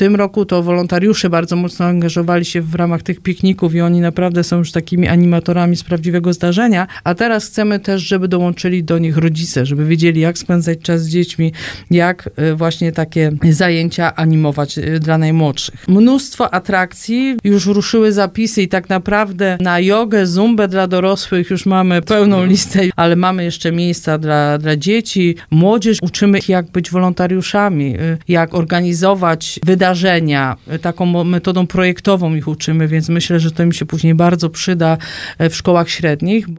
tym roku to wolontariusze bardzo mocno angażowali się w ramach tych pikników i oni naprawdę są już takimi animatorami z prawdziwego zdarzenia, a teraz chcemy też, żeby dołączyli do nich rodzice, żeby wiedzieli, jak spędzać czas z dziećmi, jak właśnie takie zajęcia animować dla najmłodszych. Mnóstwo atrakcji, już ruszyły zapisy i tak naprawdę na jogę, zumbę dla dorosłych już mamy pełną listę, ale mamy jeszcze miejsca dla dzieci, młodzież. Uczymy ich, jak być wolontariuszami, jak organizować wydarzenia. Taką metodą projektową ich uczymy, więc myślę, że to im się później bardzo przyda w szkołach średnich.